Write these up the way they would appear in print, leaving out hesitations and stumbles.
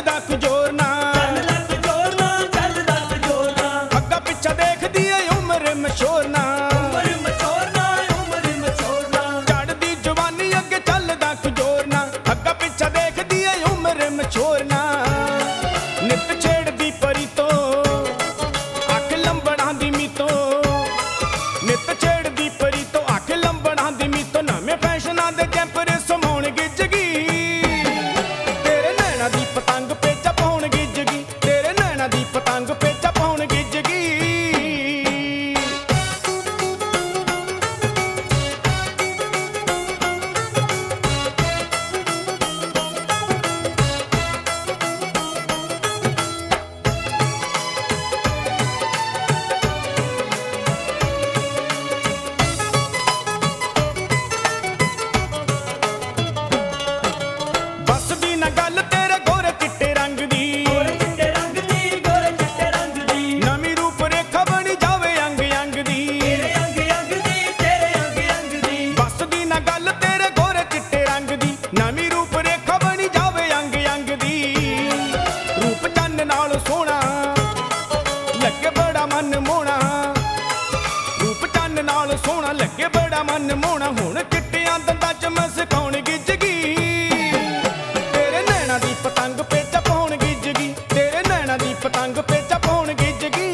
ਚੱਲਦਾ ਕੁ ਜ਼ੋਰ ਨਾ, ਚੱਲਦਾ ਕੁ ਜ਼ੋਰ ਨਾ, ਚੱਲਦਾ ਕੁ ਜ਼ੋਰ ਨਾ। ਅੱਗਾ ਪਿੱਛਾ ਦੇਖਦੀ ਏ ਉਮਰ ਮਸ਼ਹੂਰ ਨਾ, ਉਮਰ ਮਚੋਰ ਨਾ, ਉਮਰ ਮਚੋਰ ਨਾ। ਚੜ੍ਹਦੀ ਜਵਾਨੀ ਅੱਗੇ ਚੱਲਦਾ ਕੁ ਜ਼ੋਰ ਨਾ, ਅੱਗਾ ਪਿੱਛਾ ਦੇਖਦੀ ਏ ਉਮਰ ਮਸ਼ਹੂਰ ਨਾ। ਨਿੱਤ ਛੇੜਦੀ ਪਰੀ ਤੋਂ ਅੱਖ ਲੰਬੜਾਂ ਦੀ ਮੀਤੋਂ, ਨਿੱਤ ਛੇੜਦੀ ਪਰੀ ਤੋਂ ਅੱਖ ਲੰਬੜਾਂ ਦੀ ਮੀਤੋਂ। ਨਵੇਂ ਫੈਸ਼ਨਾਂ ਦੇ ਕੈਂਪਰ ਸਮਾਉਣ ਗਿੱਜ ਗਈ, ਤੇਰੇ ਨੈਣਾ ਦੀ ਪਤੰਗ ਪੇਚਾ ਪਾਉਣ ਗਿੱਜ ਗਈ, ਤੇਰੇ ਨੈਣਾ ਦੀ ਪਤੰਗ ਪੇਚਾ ਪਾਉਣ ਗਿੱਜ ਗਈ। ਬਸ ਦੀ ਨਾ ਗੱਲ ਤੇਰੇ ਗੋਰੇ ਚਿੱਟੇ ਰੰਗ ਦੀ, ਗੋਰੇ ਚਿੱਟੇ ਰੰਗ ਦੀ, ਗੋਰੇ ਚਿੱਟੇ ਰੰਗ ਦੀ। ਨਵੀਂ ਰੂਪ ਰੇਖਾ ਬਣੀ ਜਾਵੇ ਅੰਗ ਅੰਗ ਦੀ। ਤੇਰੇ ਅੰਗ ਅੰਗ ਦੀ, ਤੇਰੇ ਅੰਗ ਅੰਗ ਦੀ। ਬਸ ਦੀ ਨਾ ਗੱਲ ਤੇਰੇ ਗੋਰੇ ਚਿੱਟੇ ਰੰਗ ਦੀ, ਨਵੀਂ ਰੂਪ ਰੇਖਾ ਬਣੀ ਜਾਵੇ ਅੰਗ ਅੰਗ ਦੀ। ਰੂਪ ਚੰਨ ਨਾਲ ਸੋਹਣਾ ਲੱਗੇ ਬੜਾ ਮਨ ਮੋਹਣਾ, ਰੂਪ ਚੰਨ ਨਾਲ ਸੋਹਣਾ ਲੱਗੇ ਬੜਾ ਮਨ ਮੋਹਣਾ। ਹੁਣ ਚਿੱਟਿਆਂ ਦੰਦਾਂ ਚ ਮਸਕਾਉਣ ਗਿੱਜ ਗਈ, ਤੇਰੇ ਨੈਣਾ ਦੀ ਪਤੰਗ ਪੇਚਾ ਪਾਉਣ ਗਿੱਜ ਗਈ, ਤੇਰੇ ਨੈਣਾ ਦੀ ਪਤੰਗ ਪੇਚਾ ਪਾਉਣ ਗਿੱਜ ਗਈ।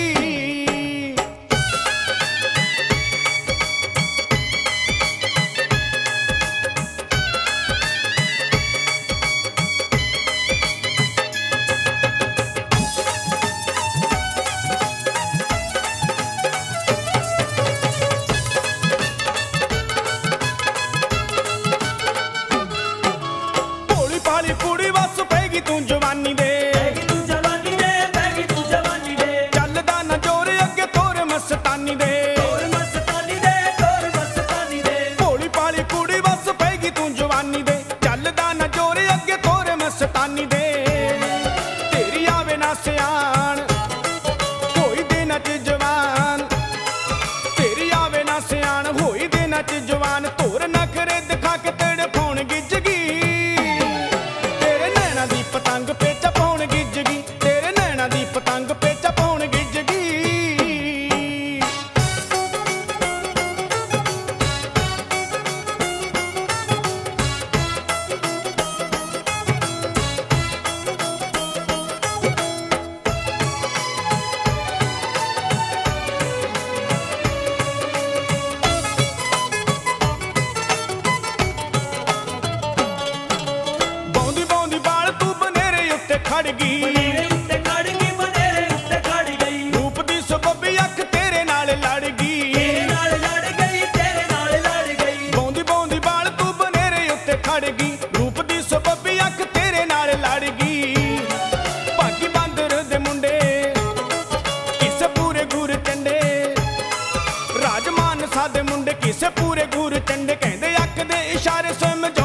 ਭੋਲੀ ਭਾਲੀ ਕੁੜੀ ਵਸ ਪੈਗੀ ਤੂੰ ਜਵਾਨੀ ਦੇ, ਪੈਗੀ ਤੂੰ ਜਵਾਨੀ ਦੇ, ਪੈਗੀ ਤੂੰ ਜਵਾਨੀ ਦੇ। ਚੱਲਦਾ ਨਾ ਜੋਰ ਅੱਗੇ ਤੋਰ ਮਸਤਾਨੀ ਦੇ। ਤੋਰ ਮਸਤਾਨੀ ਦੇ, ਤੋਰ ਮਸਤਾਨੀ ਦੇ। ਭੋਲੀ ਭਾਲੀ ਕੁੜੀ ਵਸ ਪੈਗੀ ਤੂੰ ਜਵਾਨੀ ਦੇ, ਚੱਲਦਾ ਨਾ ਜੋਰ ਅੱਗੇ ਤੋਰ ਮਸਤਾਨੀ ਦੇ। ਤੇਰੀ ਆਵੇ ਨਾ ਸਿਆਣ ਹੋਈ ਦਿਨਾਂ ਚ ਜਵਾਨ, ਤੇਰੀ ਆਵੇ ਨਾ ਸਿਆਣ ਹੋਈ ਦਿਨਾਂ ਚ ਜਵਾਨ। ਧੋਰ ਨਖਰੇ ਦਿਖਾ ਕੇ ਤੇੜੇ ਪਾਉਣ ਗਿੱਜ ਗਈ, ਤੇਰੇ ਨੈਣਾ ਦੀ ਪਤੰਗ ਪੇਚਾ ਪਾਉਣ ਗਿੱਜ ਗਈ, ਤੇਰੇ ਨੈਣਾ ਦੀ ਪਤੰਗ ਪੇਚਾ ਪਾਉਣ ਗਿੱਜ ਗਈ। ਬੌਂਦੀ ਬੌਂਦੀ ਵਾਲ ਤੂੰ ਬਨੇਰੇ ਉੱਤੇ ਖੜ ਗਈ, ਬਨੇਰੇ ਉੱਤੇ ਖੜ ਗਈ, ਬਨੇਰੇ ਉੱਤੇ ਖੜ ਗਈ। ਰੂਪ ਦੀ ਸਬੱਬੀ ਅੱਖ ਤੇਰੇ ਨਾਲ ਲੜ ਗਈ। ਤੇਰੇ ਨਾਲ ਲੜ ਗਈ, ਤੇਰੇ ਨਾਲ ਲੜ ਗਈ। ਬੌਂਦੀ ਬੌਂਦੀ ਵਾਲ ਤੂੰ ਬਨੇਰੇ ਉੱਤੇ ਖੜ ਗਈ, ਰੂਪ ਦੀ ਸਬੱਬੀ ਅੱਖ ਤੇਰੇ ਨਾਲ ਲੜ ਗਈ। ਭਾਗੀ ਬਾਂਦਰ ਦੇ ਮੁੰਡੇ ਕਿਸੇ ਪੂਰੇ ਗੁਰ ਚੰਡੇ, ਰਾਜਮਾਨ ਸਾਦੇ ਮੁੰਡੇ ਕਿਸੇ ਪੂਰੇ ਗੁਰ ਚੰਡੇ। ਕਹਿੰਦੇ ਅੱਖ ਦੇ ਇਸ਼ਾਰੇ ਸਮਝਾਉਣ